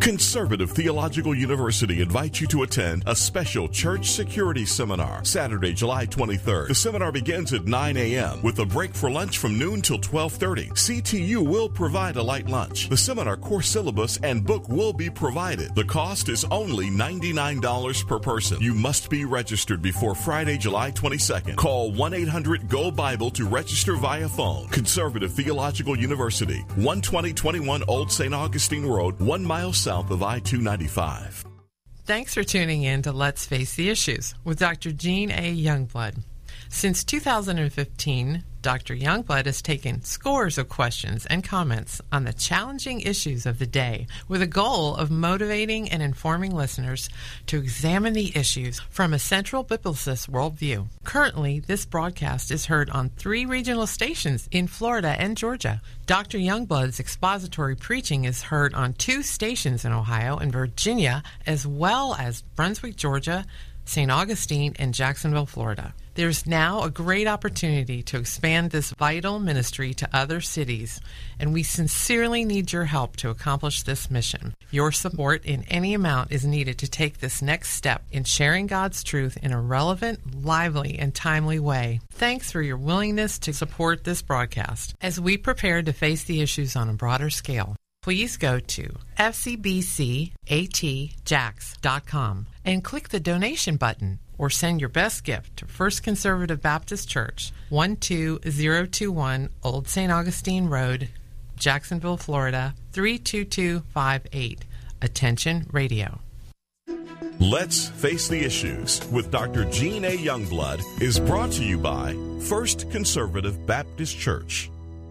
Conservative Theological University invites you to attend a special church security seminar Saturday, July 23rd. The seminar begins at 9 a.m. with a break for lunch from noon till 12:30. CTU will provide a light lunch. The seminar course syllabus and book will be provided. The cost is only $99 per person. You must be registered before Friday, July 22nd. Call 1-800-GO-BIBLE to register via phone. Conservative Theological University, 12021 Old St. Augustine Road, 1 mile south of I-295. Thanks for tuning in to Let's Face the Issues with Dr. Gene A. Youngblood. Since 2015, Dr. Youngblood has taken scores of questions and comments on the challenging issues of the day with a goal of motivating and informing listeners to examine the issues from a central biblicist worldview. Currently, this broadcast is heard on 3 regional stations in Florida and Georgia. Dr. Youngblood's expository preaching is heard on 2 stations in Ohio and Virginia, as well as Brunswick, Georgia, St. Augustine, and Jacksonville, Florida. There's now a great opportunity to expand this vital ministry to other cities, and we sincerely need your help to accomplish this mission. Your support in any amount is needed to take this next step in sharing God's truth in a relevant, lively, and timely way. Thanks for your willingness to support this broadcast as we prepare to face the issues on a broader scale. Please go to fcbcatjax.com and click the donation button, or send your best gift to First Conservative Baptist Church, 12021 Old St. Augustine Road, Jacksonville, Florida, 32258. Attention Radio. Let's Face the Issues with Dr. Gene A. Youngblood is brought to you by First Conservative Baptist Church.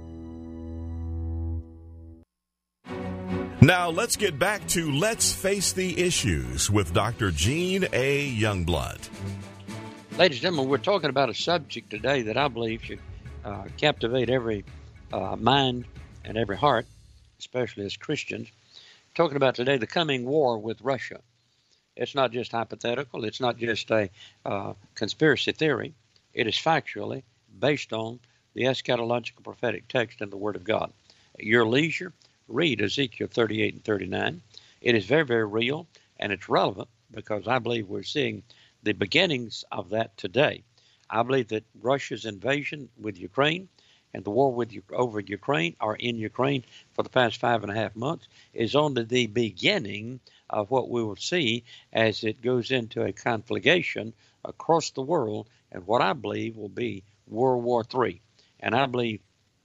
Now let's get back to Let's Face the Issues with Dr. Gene A. Youngblood. Ladies and gentlemen, we're talking about a subject today that I believe should captivate every mind and every heart, especially as Christians. Talking about today the coming war with Russia. It's not just hypothetical. It's not just a conspiracy theory. It is factually based on the eschatological prophetic text in the Word of God. At your leisure, read Ezekiel 38 and 39. It is very, very real, and it's relevant because I believe we're seeing the beginnings of that today. I believe that Russia's invasion with Ukraine and the war over Ukraine or in Ukraine for the past 5.5 months is only the beginning of what we will see as it goes into a conflagration across the world and what I believe will be World War III. And I believe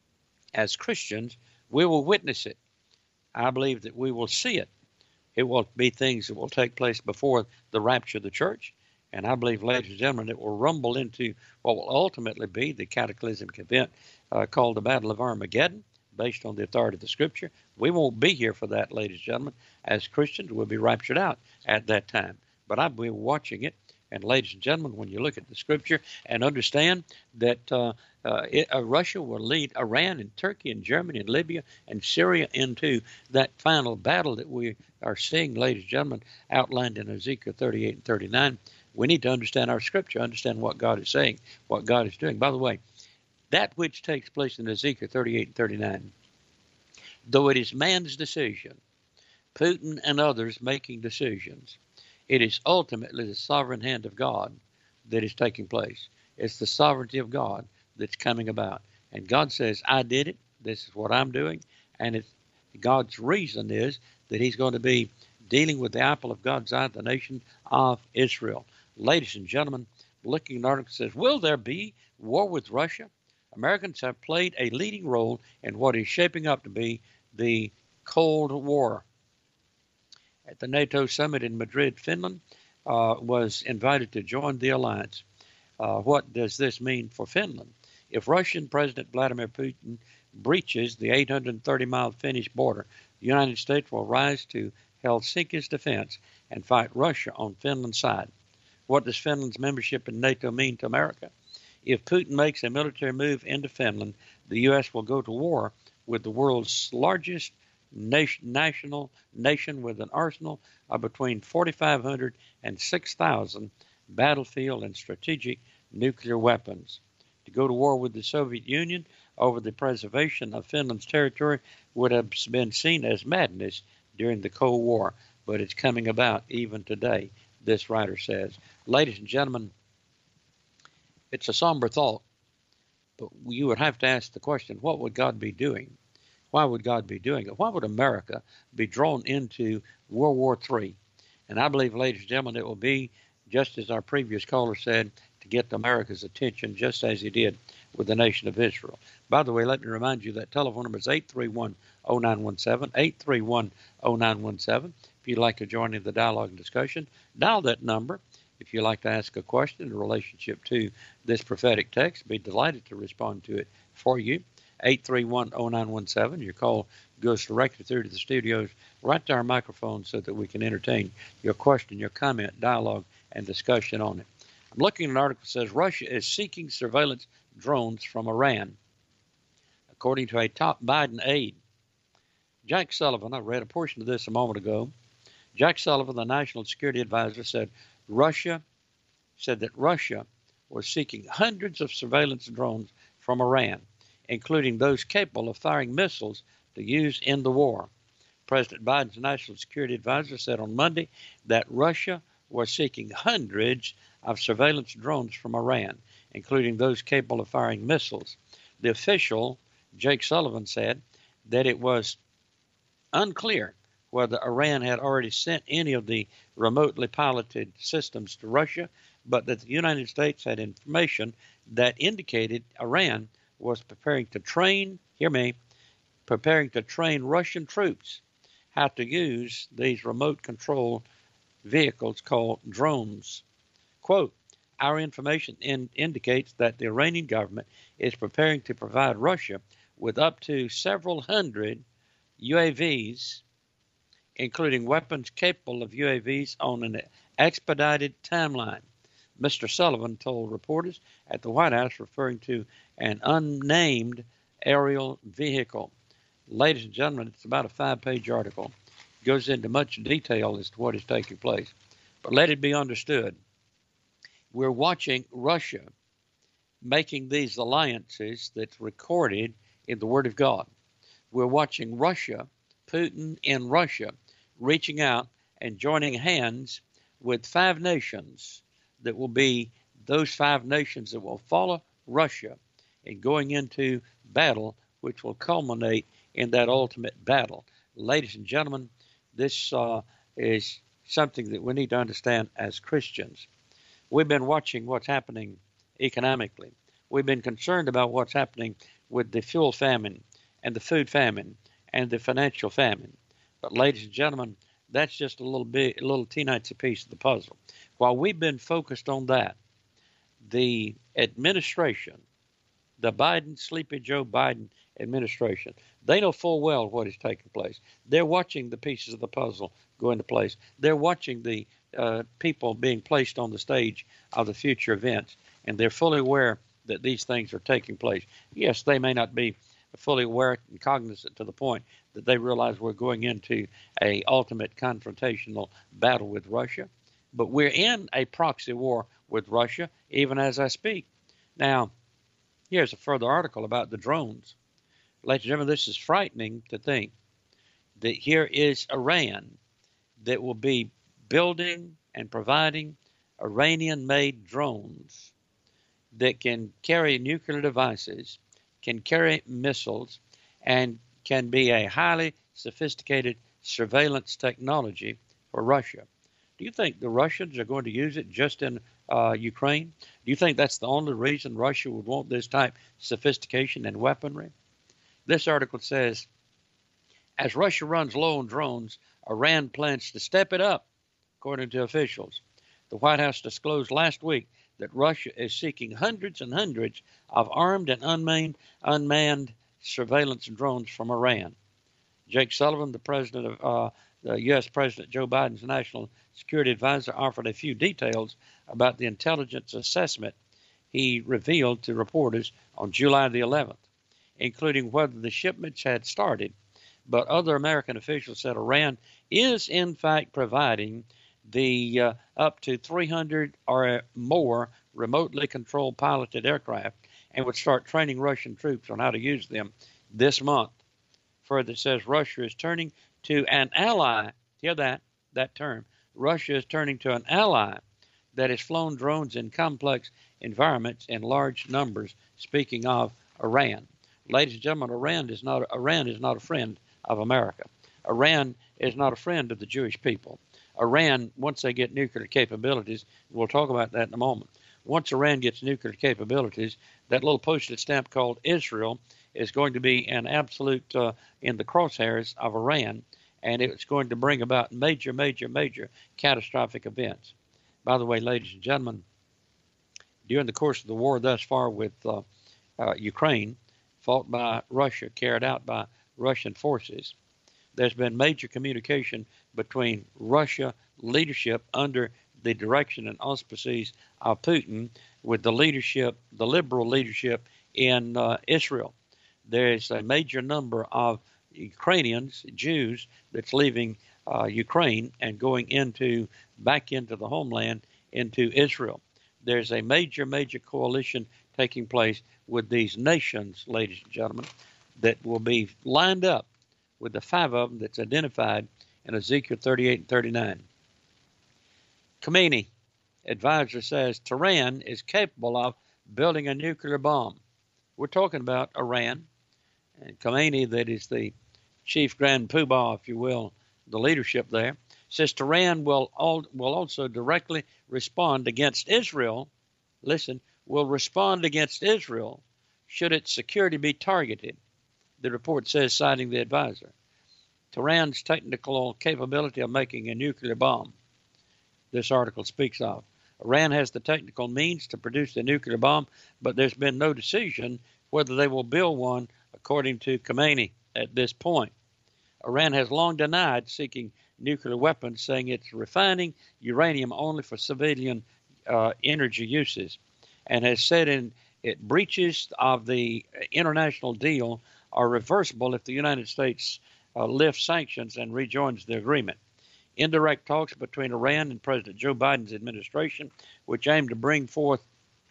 as Christians, we will witness it. I believe that we will see it. It will be things that will take place before the rapture of the church. And I believe, ladies and gentlemen, it will rumble into what will ultimately be the cataclysmic event called the Battle of Armageddon, based on the authority of the Scripture. We won't be here for that, ladies and gentlemen. As Christians, we'll be raptured out at that time. But I'll be watching it. And ladies and gentlemen, when you look at the Scripture and understand that Russia will lead Iran and Turkey and Germany and Libya and Syria into that final battle that we are seeing, ladies and gentlemen, outlined in Ezekiel 38 and 39, we need to understand our Scripture, understand what God is saying, what God is doing. By the way, that which takes place in Ezekiel 38 and 39, though it is man's decision, Putin and others making decisions, it is ultimately the sovereign hand of God that is taking place. It's the sovereignty of God that's coming about. And God says, I did it. This is what I'm doing. And it's God's reason is that he's going to be dealing with the apple of God's eye, the nation of Israel. Ladies and gentlemen, looking at an article says, will there be war with Russia? Americans have played a leading role in what is shaping up to be the Cold War. At the NATO summit in Madrid, Finland, was invited to join the alliance. What does this mean for Finland? If Russian President Vladimir Putin breaches the 830-mile Finnish border, the United States will rise to Helsinki's defense and fight Russia on Finland's side. What does Finland's membership in NATO mean to America? If Putin makes a military move into Finland, the U.S. will go to war with the world's largest national nation with an arsenal of between 4,500 and 6,000 battlefield and strategic nuclear weapons. To go to war with the Soviet Union over the preservation of Finland's territory would have been seen as madness during the Cold War, but it's coming about even today, this writer says. Ladies and gentlemen, it's a somber thought, but you would have to ask the question, what would God be doing? Why would God be doing it? Why would America be drawn into World War III? And I believe, ladies and gentlemen, it will be, just as our previous caller said, to get America's attention, just as he did with the nation of Israel. By the way, let me remind you that telephone number is 831-0917, 831-0917. If you'd like to join in the dialogue and discussion, dial that number. If you'd like to ask a question in relationship to this prophetic text, be delighted to respond to it for you. 831-0917. Your call goes directly through to the studios, right to our microphone, so that we can entertain your question, your comment, dialogue, and discussion on it. I'm looking at an article that says Russia is seeking surveillance drones from Iran, according to a top Biden aide. Jack Sullivan, I read a portion of this a moment ago. Jack Sullivan, the National Security Advisor, said that Russia was seeking hundreds of surveillance drones from Iran, including those capable of firing missiles to use in the war. President Biden's National Security Advisor said on Monday that Russia was seeking hundreds of surveillance drones from Iran, including those capable of firing missiles. The official, Jake Sullivan, said that it was unclear whether Iran had already sent any of the remotely piloted systems to Russia, but that the United States had information that indicated Iran was preparing to train Russian troops how to use these remote control vehicles called drones. Quote, our information indicates that the Iranian government is preparing to provide Russia with up to several hundred UAVs, including weapons capable of UAVs on an expedited timeline, Mr. Sullivan told reporters at the White House, referring to an unnamed aerial vehicle. Ladies and gentlemen, it's about a 5-page article. It goes into much detail as to what is taking place. But let it be understood, we're watching Russia making these alliances that's recorded in the Word of God. We're watching Russia, Putin in Russia, reaching out and joining hands with 5 nations that will be those 5 nations that will follow Russia in going into battle, which will culminate in that ultimate battle. Ladies and gentlemen, this is something that we need to understand as Christians. We've been watching what's happening economically. We've been concerned about what's happening with the fuel famine and the food famine and the financial famine. But ladies and gentlemen, that's just a little teeny piece of the puzzle. While we've been focused on that, the administration, the Sleepy Joe Biden administration, they know full well what is taking place. They're watching the pieces of the puzzle go into place. They're watching the people being placed on the stage of the future events, and they're fully aware that these things are taking place. Yes, they may not be fully aware and cognizant to the point that they realize we're going into a ultimate confrontational battle with Russia, but we're in a proxy war with Russia even as I speak. Now, here's a further article about the drones. Ladies and gentlemen, this is frightening to think that here is Iran that will be building and providing Iranian-made drones that can carry nuclear devices, can carry missiles, and can be a highly sophisticated surveillance technology for Russia. Do you think the Russians are going to use it just in Ukraine? Do you think that's the only reason Russia would want this type of sophistication and weaponry? This article says, as Russia runs low on drones, Iran plans to step it up, according to officials. The White House disclosed last week that Russia is seeking hundreds and hundreds of armed and unmanned surveillance drones from Iran. Jake Sullivan, the U.S. President Joe Biden's National Security Advisor, offered a few details about the intelligence assessment he revealed to reporters on July the 11th, including whether the shipments had started. But other American officials said Iran is, in fact, providing the up to 300 or more remotely controlled piloted aircraft and would start training Russian troops on how to use them this month. Further, it says Russia is turning to an ally. Hear that term. Russia is turning to an ally that has flown drones in complex environments in large numbers, speaking of Iran. Ladies and gentlemen, Iran is not a friend of America. Iran is not a friend of the Jewish people. Iran, once they get nuclear capabilities, we'll talk about that in a moment. Once Iran gets nuclear capabilities, that little postage stamp called Israel is going to be an absolute in the crosshairs of Iran, and it's going to bring about major catastrophic events. By the way, ladies and gentlemen, during the course of the war thus far with Ukraine, fought by Russia, carried out by Russian forces, there's been major communication between Russia leadership under the direction and auspices of Putin with the leadership, the liberal leadership in Israel. There's a major number of Ukrainians, Jews, that's leaving Ukraine and going back into the homeland, into Israel. There's a major coalition taking place with these nations, ladies and gentlemen, that will be lined up with the 5 of them that's identified in Ezekiel 38 and 39. Khomeini advisor says Tehran is capable of building a nuclear bomb. We're talking about Iran. And Khomeini, that is the chief grand poobah, if you will, the leadership there, says Tehran will also directly respond against Israel. Listen, will respond against Israel should its security be targeted. The report says, citing the advisor, Tehran's technical capability of making a nuclear bomb, this article speaks of. Iran has the technical means to produce a nuclear bomb, but there's been no decision whether they will build one, according to Khomeini, at this point. Iran has long denied seeking nuclear weapons, saying it's refining uranium only for civilian energy uses, and has said breaches of the international deal are reversible if the United States lifts sanctions and rejoins the agreement. Indirect talks between Iran and President Joe Biden's administration, which aim to bring forth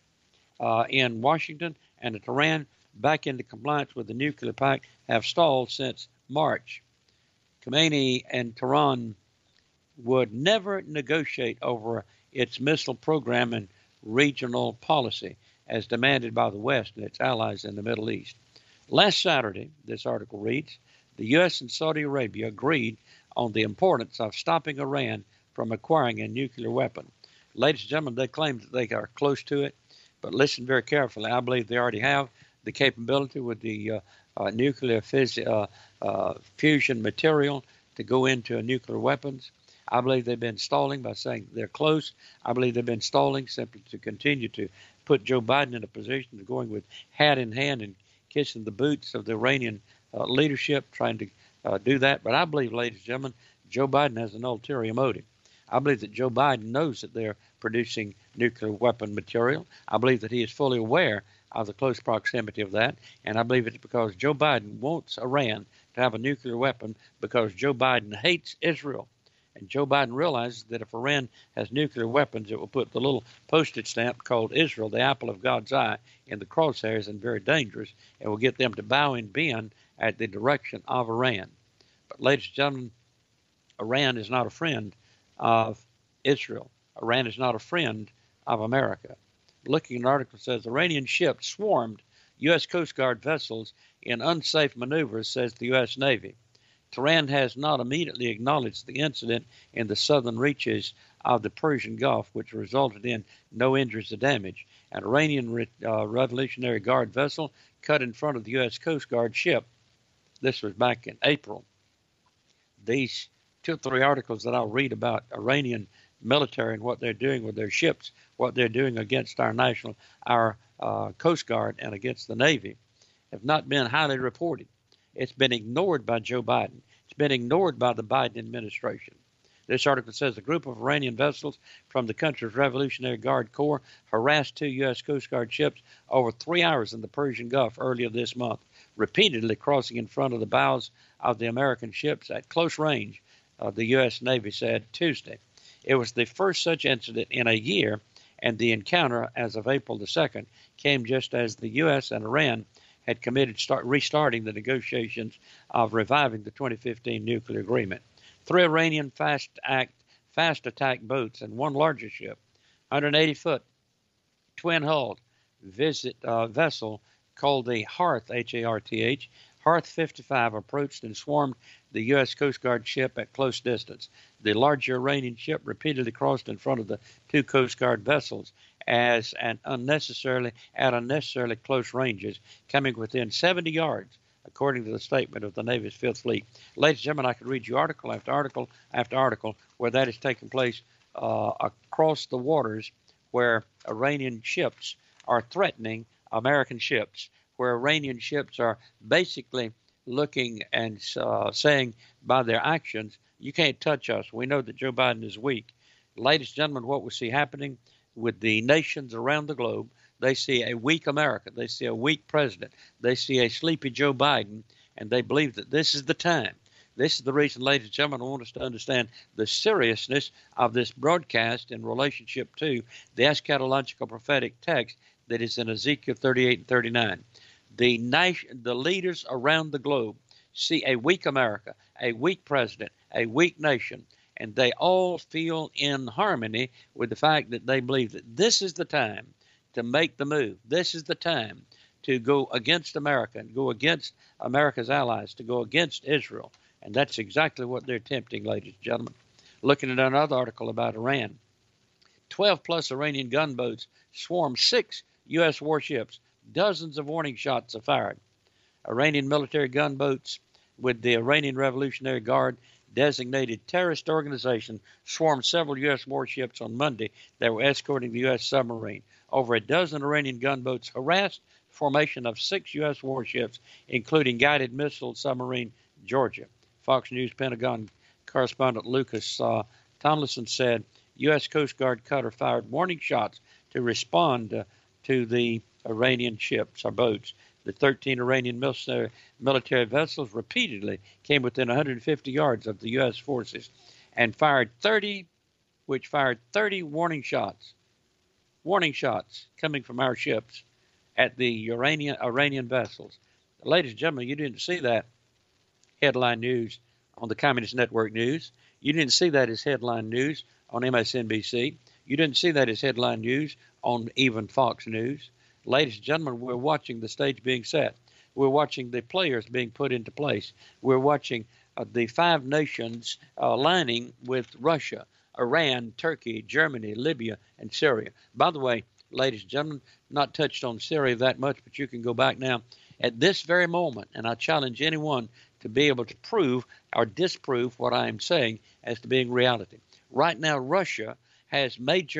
in Washington and Tehran back into compliance with the nuclear pact, have stalled since March. Khomeini and Tehran would never negotiate over its missile program and regional policy as demanded by the West and its allies in the Middle East. Last Saturday, this article reads, the U.S. and Saudi Arabia agreed on the importance of stopping Iran from acquiring a nuclear weapon. Ladies and gentlemen, they claim that they are close to it, but listen very carefully. I believe they already have the capability with the nuclear fusion material to go into nuclear weapons. I believe they've been stalling by saying they're close. I believe they've been stalling simply to continue to put Joe Biden in a position of going with hat in hand and kissing the boots of the Iranian leadership, trying to do that. But I believe, ladies and gentlemen, Joe Biden has an ulterior motive. I believe that Joe Biden knows that they're producing nuclear weapon material. I believe that he is fully aware of the close proximity of that. And I believe it's because Joe Biden wants Iran to have a nuclear weapon because Joe Biden hates Israel. And Joe Biden realizes that if Iran has nuclear weapons, it will put the little postage stamp called Israel, the apple of God's eye, in the crosshairs and very dangerous, and will get them to bow and bend at the direction of Iran. But ladies and gentlemen, Iran is not a friend of Israel. Iran is not a friend of America. Looking at an article says Iranian ships swarmed U.S. Coast Guard vessels in unsafe maneuvers, says the U.S. Navy. Tehran has not immediately acknowledged the incident in the southern reaches of the Persian Gulf, which resulted in no injuries or damage. An Iranian Revolutionary Guard vessel cut in front of the U.S. Coast Guard ship. This was back in April. These 2 or 3 articles that I'll read about Iranian military and what they're doing with their ships, what they're doing against our Coast Guard and against the Navy, have not been highly reported. It's been ignored by Joe Biden. It's been ignored by the Biden administration. This article says a group of Iranian vessels from the country's Revolutionary Guard Corps harassed 2 U.S. Coast Guard ships over 3 hours in the Persian Gulf earlier this month, repeatedly crossing in front of the bows of the American ships at close range, the U.S. Navy said Tuesday. It was the first such incident in a year, and the encounter, as of April the 2nd, came just as the U.S. and Iran had committed restarting the negotiations of reviving the 2015 nuclear agreement. 3 Iranian fast attack boats and 1 larger ship, 180-foot, twin-hulled vessel called the Harth, H-A-R-T-H, Harth 55 approached and swarmed the U.S. Coast Guard ship at close distance. The larger Iranian ship repeatedly crossed in front of the 2 Coast Guard vessels at unnecessarily close ranges, coming within 70 yards, according to the statement of the Navy's 5th Fleet. Ladies and gentlemen, I could read you article after article after article where that is taking place across the waters, where Iranian ships are threatening American ships, where Iranian ships are basically looking and saying by their actions, you can't touch us. We know that Joe Biden is weak. Ladies and gentlemen, what we see happening with the nations around the globe, they see a weak America. They see a weak president. They see a sleepy Joe Biden, and they believe that this is the time. This is the reason, ladies and gentlemen, I want us to understand the seriousness of this broadcast in relationship to the eschatological prophetic text that is in Ezekiel 38 and 39. The leaders around the globe see a weak America, a weak president, a weak nation, and they all feel in harmony with the fact that they believe that this is the time to make the move. This is the time to go against America and go against America's allies, to go against Israel. And that's exactly what they're attempting, ladies and gentlemen. Looking at another article about Iran, 12-plus Iranian gunboats swarmed 6 U.S. warships. Dozens of warning shots are fired. Iranian military gunboats with the Iranian Revolutionary Guard designated terrorist organization swarmed several U.S. warships on Monday that were escorting the U.S. submarine. Over a dozen Iranian gunboats harassed formation of 6 U.S. warships, including guided missile submarine Georgia. Fox News Pentagon correspondent Lucas Tomlinson said U.S. Coast Guard cutter fired warning shots to respond to the Iranian ships or boats. The 13 Iranian military vessels repeatedly came within 150 yards of the U.S. forces and fired 30 warning shots coming from our ships at the Iranian vessels. Ladies and gentlemen, you didn't see that headline news on the Communist Network News. You didn't see that as headline news on MSNBC. You didn't see that as headline news on even Fox News. Ladies and gentlemen, we're watching the stage being set. We're watching the players being put into place. We're watching the 5 nations aligning with Russia, Iran, Turkey, Germany, Libya, and Syria. By the way, ladies and gentlemen, not touched on Syria that much, but you can go back now. At this very moment, and I challenge anyone to be able to prove or disprove what I am saying as to being reality. Right now, Russia has major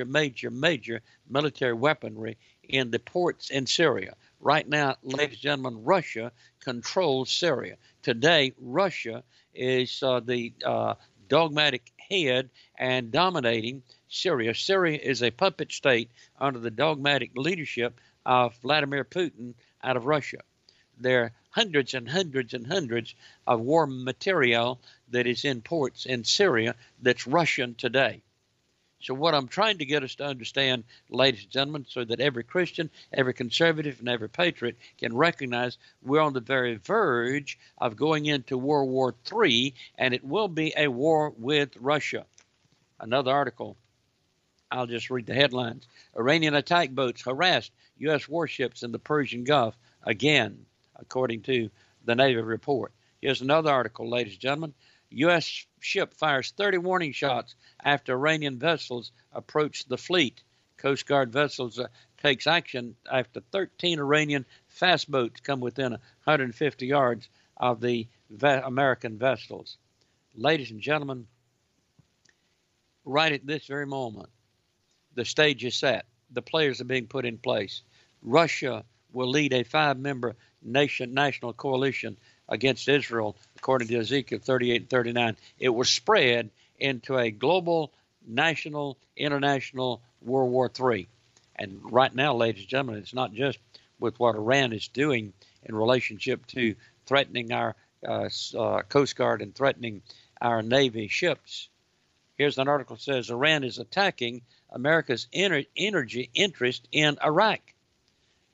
military weaponry in the ports in Syria. Right now, ladies and gentlemen, Russia controls Syria. Today, Russia is the dogmatic head and dominating Syria. Syria is a puppet state under the dogmatic leadership of Vladimir Putin out of Russia. There are hundreds and hundreds and hundreds of war material that is in ports in Syria that's Russian today. So what I'm trying to get us to understand, ladies and gentlemen, so that every Christian, every conservative, and every patriot can recognize we're on the very verge of going into World War III, and it will be a war with Russia. Another article, I'll just read the headlines. Iranian attack boats harassed U.S. warships in the Persian Gulf again, according to the Navy report. Here's another article, ladies and gentlemen. U.S. ship fires 30 warning shots after Iranian vessels approach the fleet. Coast Guard vessels takes action after 13 Iranian fast boats come within 150 yards of the American vessels. Ladies and gentlemen, right at this very moment, the stage is set. The players are being put in place. Russia will lead a 5-member national coalition against Israel, according to Ezekiel 38 and 39. It will spread into a global, national, international World War III. And right now, ladies and gentlemen, it's not just with what Iran is doing in relationship to threatening our Coast Guard and threatening our Navy ships. Here's an article that says Iran is attacking America's energy interest in Iraq.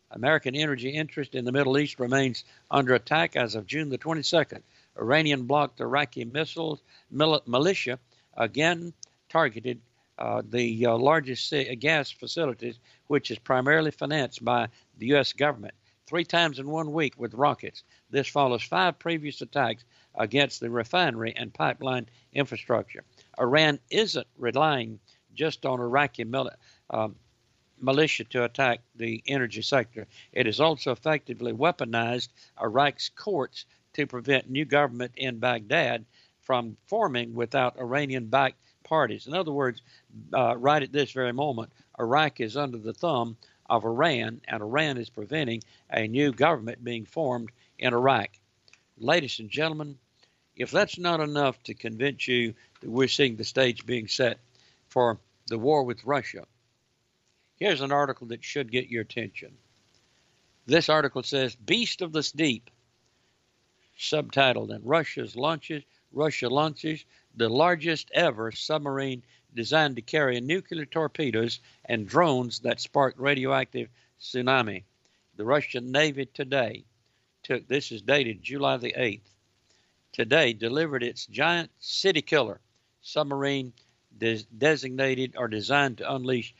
American energy interest in the Middle East remains under attack as of June the 22nd. Iranian blocked Iraqi militia again targeted the largest gas facilities, which is primarily financed by the U.S. government, 3 times in 1 week with rockets. This follows 5 previous attacks against the refinery and pipeline infrastructure. Iran isn't relying just on Iraqi militia to attack the energy sector. It has also effectively weaponized Iraq's courts to prevent new government in Baghdad from forming without Iranian-backed parties. In other words, right at this very moment, Iraq is under the thumb of Iran, and Iran is preventing a new government being formed in Iraq. Ladies and gentlemen, if that's not enough to convince you that we're seeing the stage being set for the war with Russia, here's an article that should get your attention. This article says, Beast of the Deep, subtitled, and Russia launches the largest ever submarine designed to carry nuclear torpedoes and drones that sparked radioactive tsunami. The Russian Navy today this is dated July the 8th, today delivered its giant city killer submarine designated or designed to unleash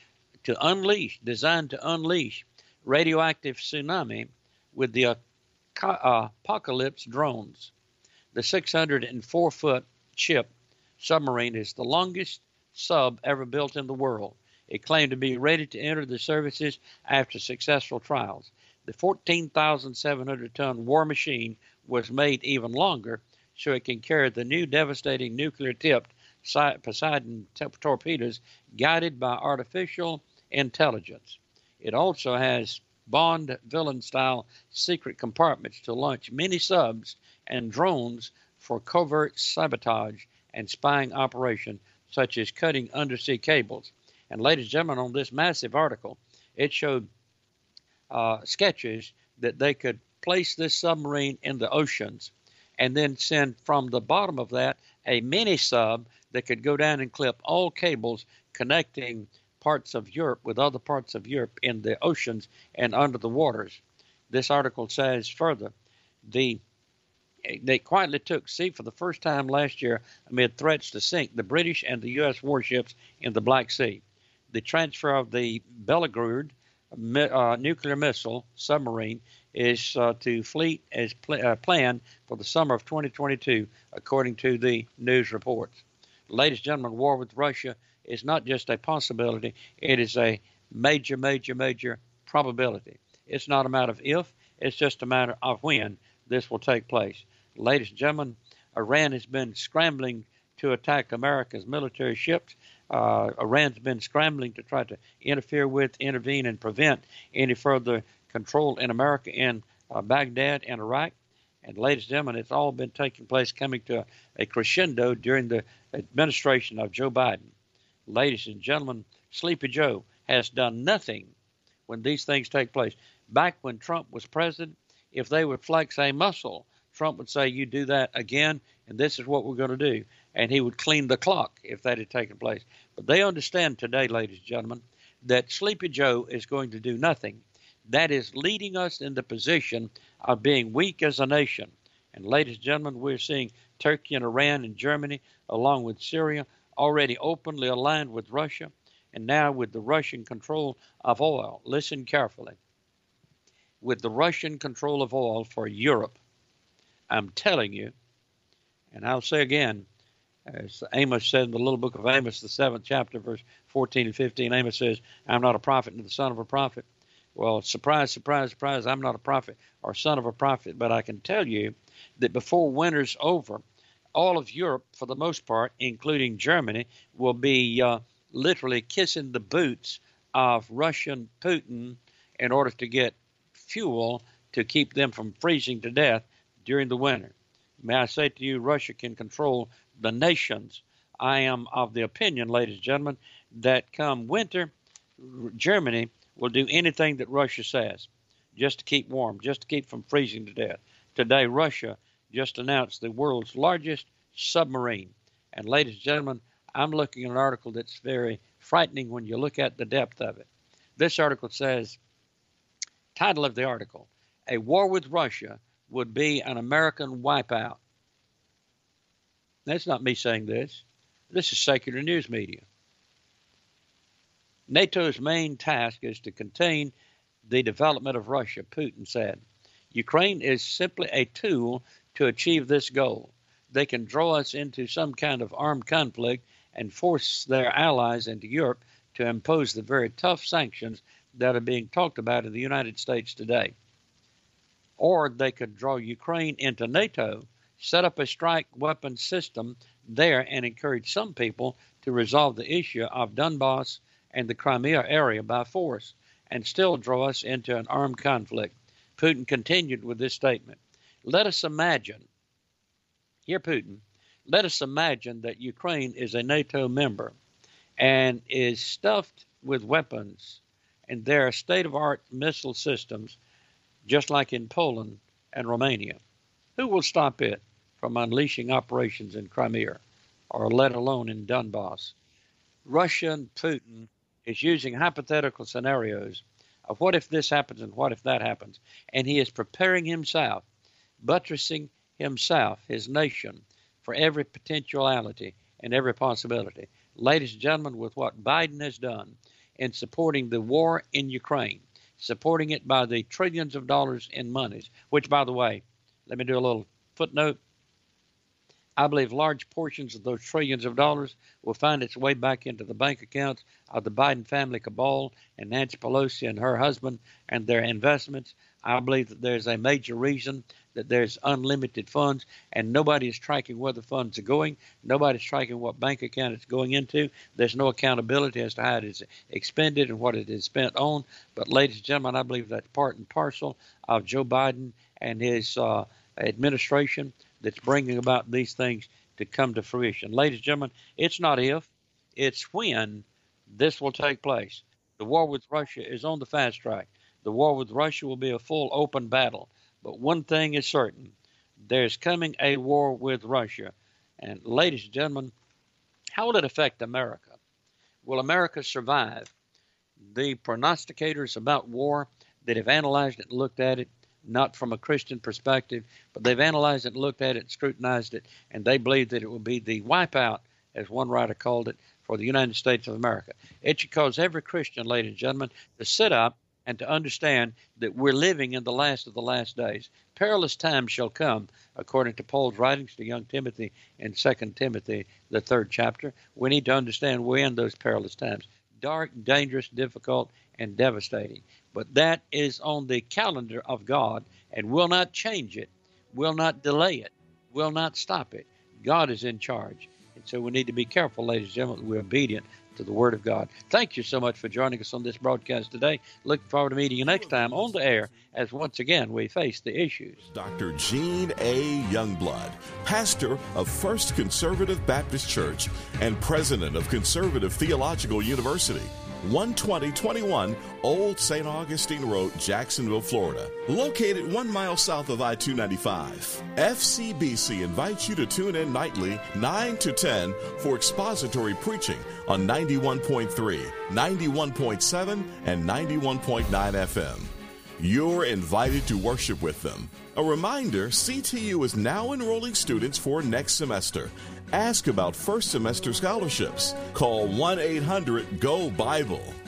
radioactive tsunami with the Apocalypse drones. The 604-foot ship submarine is the longest sub ever built in the world. It claimed to be ready to enter the services after successful trials. The 14,700-ton war machine was made even longer so it can carry the new devastating nuclear-tipped Poseidon torpedoes guided by artificial intelligence. It also has Bond villain-style secret compartments to launch mini subs and drones for covert sabotage and spying operation, such as cutting undersea cables. And ladies and gentlemen, on this massive article, it showed sketches that they could place this submarine in the oceans and then send from the bottom of that a mini sub that could go down and clip all cables connecting parts of Europe with other parts of Europe in the oceans and under the waters. This article says further, they quietly took sea for the first time last year amid threats to sink the British and the U.S. warships in the Black Sea. The transfer of the Belgorod nuclear missile submarine is to fleet as planned for the summer of 2022, according to the news reports. Ladies and gentlemen, war with Russia is not just a possibility, it is a major, major, major probability. It's not a matter of if, it's just a matter of when this will take place. Ladies and gentlemen, Iran has been scrambling to attack America's military ships. Iran's been scrambling to try to interfere with, intervene, and prevent any further control in America in Baghdad and Iraq. And ladies and gentlemen, it's all been taking place, coming to a crescendo during the administration of Joe Biden. Ladies and gentlemen, Sleepy Joe has done nothing when these things take place. Back when Trump was president, if they would flex a muscle, Trump would say, you do that again, and this is what we're going to do. And he would clean the clock if that had taken place. But they understand today, ladies and gentlemen, that Sleepy Joe is going to do nothing. That is leading us in the position of being weak as a nation. And ladies and gentlemen, we're seeing Turkey and Iran and Germany, along with Syria, already openly aligned with Russia, and now with the Russian control of oil. Listen carefully. With the Russian control of oil for Europe, I'm telling you, and I'll say again, as Amos said in the little book of Amos, the 7th chapter, verse 14 and 15, Amos says, I'm not a prophet nor the son of a prophet. Well, surprise, surprise, surprise, I'm not a prophet or son of a prophet, but I can tell you that before winter's over, all of Europe, for the most part, including Germany, will be literally kissing the boots of Russian Putin in order to get fuel to keep them from freezing to death during the winter. May I say to you, Russia can control the nations. I am of the opinion, ladies and gentlemen, that come winter, Germany will do anything that Russia says just to keep warm, just to keep from freezing to death. Today, Russia just announced the world's largest submarine. And ladies and gentlemen, I'm looking at an article that's very frightening when you look at the depth of it. This article says, Title of the article, A War with Russia Would Be an American Wipeout. That's not me saying this. This is secular news media. NATO's main task is to contain the development of Russia, Putin said. Ukraine is simply a tool to achieve this goal. They can draw us into some kind of armed conflict and force their allies into Europe to impose the very tough sanctions that are being talked about in the United States today. Or they could draw Ukraine into NATO, set up a strike weapon system there, and encourage some people to resolve the issue of Donbass and the Crimea area by force, and still draw us into an armed conflict. Putin continued with this statement. Let us imagine, here Putin, let us imagine that Ukraine is a NATO member and is stuffed with weapons, and there are state-of-the-art missile systems, just like in Poland and Romania. Who will stop it from unleashing operations in Crimea, or let alone in Donbass? Russian Putin is using hypothetical scenarios of what if this happens and what if that happens, and he is preparing himself, buttressing himself, his nation, for every potentiality and every possibility. Ladies and gentlemen, with what Biden has done in supporting the war in Ukraine, supporting it by the trillions of dollars in monies, which, by the way, let me do a little footnote. I believe large portions of those trillions of dollars will find its way back into the bank accounts of the Biden family cabal and Nancy Pelosi and her husband and their investments. I believe that there's a major reason that there's unlimited funds, and nobody is tracking where the funds are going. Nobody's tracking what bank account it's going into. There's no accountability as to how it is expended and what it is spent on. But, ladies and gentlemen, I believe that's part and parcel of Joe Biden and his administration that's bringing about these things to come to fruition. Ladies and gentlemen, it's not if, it's when this will take place. The war with Russia is on the fast track. The war with Russia will be a full open battle. But one thing is certain, there's coming a war with Russia. And ladies and gentlemen, how will it affect America? Will America survive? The prognosticators about war that have analyzed it and looked at it, not from a Christian perspective, but they've analyzed it, looked at it, scrutinized it, and they believe that it will be the wipeout, as one writer called it, for the United States of America. It should cause every Christian, ladies and gentlemen, to sit up and to understand that we're living in the last of the last days. Perilous times shall come, according to Paul's writings to young Timothy in 2 Timothy, the 3rd chapter. We need to understand we're in those perilous times. Dark, dangerous, difficult, and devastating. But that is on the calendar of God and will not change it, will not delay it, will not stop it. God is in charge. And so we need to be careful, ladies and gentlemen, we're obedient to the Word of God. Thank you so much for joining us on this broadcast today. Looking forward to meeting you next time on the air as once again we face the issues. Dr. Gene A. Youngblood, pastor of First Conservative Baptist Church and president of Conservative Theological University, 12021 Old St. Augustine Road, Jacksonville, Florida. Located 1 mile south of I-295. FCBC invites you to tune in nightly 9 to 10 for expository preaching on 91.3, 91.7, and 91.9 FM. You're invited to worship with them. A reminder, CTU is now enrolling students for next semester. Ask about first semester scholarships. Call 1-800-GO-BIBLE.